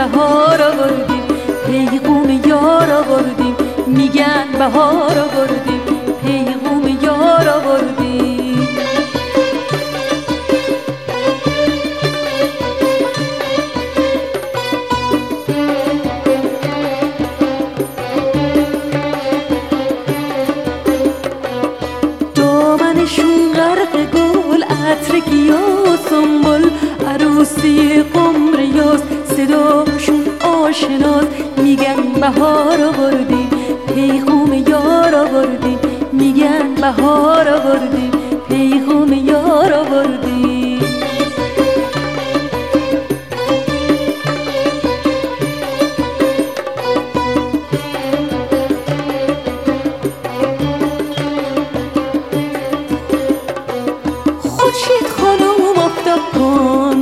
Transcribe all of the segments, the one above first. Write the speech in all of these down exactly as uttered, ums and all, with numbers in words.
بهار آوردیم، پیغام یار آوردیم، میگن بهار آوردیم، پیغام یار آوردیم. دامنشون غرق گل، عطر گیاه و سنبل، عروسی قمریاست، صداشون آشناست، میگن بهار آوردیم، پیغام یار آوردیم، میگن بهار آوردیم، پیغام یار آوردیم. خورشید خانم آفتاب کن،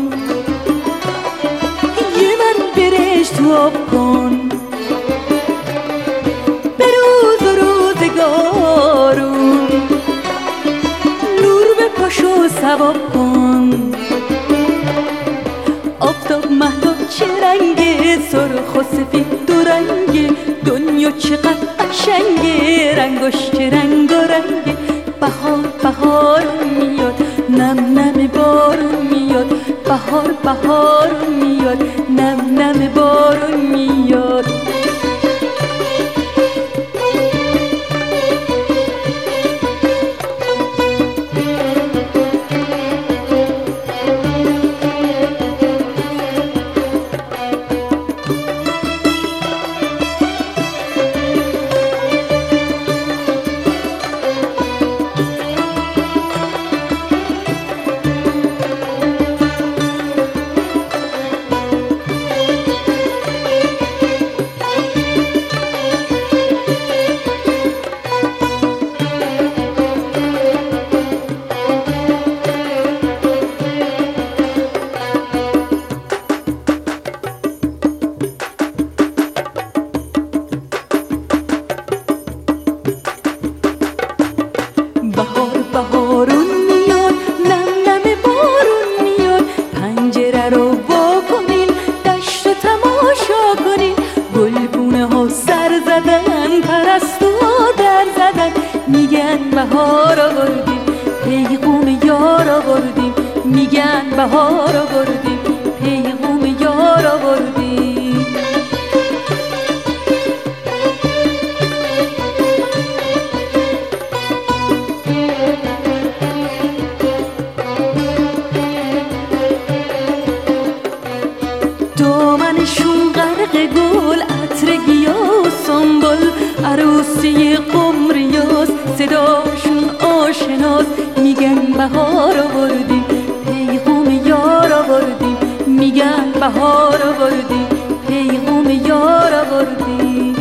یه من برش تو آب کن، به روز و روزگارون نور به پاشو ثواب کن. آفتاب مهتاب چه رنگه، سرخ و سفید دو رنگه، دنیا چقدر قشنگه، رنگاش چه رنگ و رنگه. بهار بهار میاد، نم نم بارون میاد، بهار بهار میاد، نم نم بارون میاد. بهار بهارون میاد، نم نم بارون میاد، پنجره رو وا کنین، دشت رو تماشا کنین. گلگونه ها سر زدن، پرستوها در زدن، میگن بهار آوردیم، پیغام یار آوردیم، میگن بهار آوردیم، پیغام یار آوردیم. دامنشون غرق گل، عطر گیاه و سنبل، عروسی قمریاست، صداشون آشناست، میگن بهار آوردیم، پیغام یار آوردیم، میگن بهار آوردیم، پیغام یار آوردیم.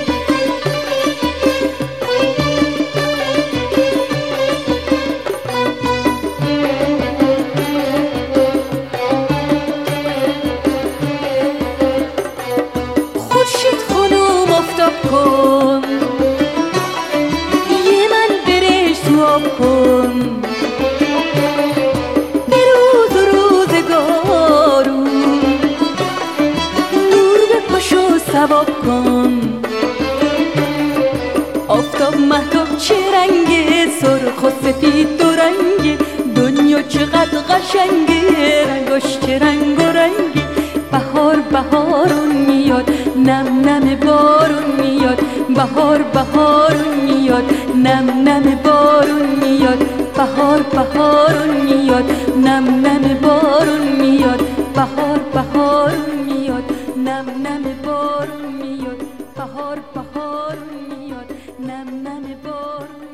خورشید خانم آفتاب کن، یه من برش تو آب کن، به روز و روزگارون نور به پاشو ثواب کن. آفتاب مهتاب چه رنگه، سرخ و سفید دو رنگه، دنیا چقدر قشنگه، رنگاش چه رنگ و رنگه. بهار بهارون میاد، نم نم بارون میاد، بهار بهارون میاد، نم نم بارون میاد، بهار بهارون میاد، نم نم بارون میاد، بهار بهارون میاد، نم نم بارون میاد، بهار بهارون میاد، نم نم بارون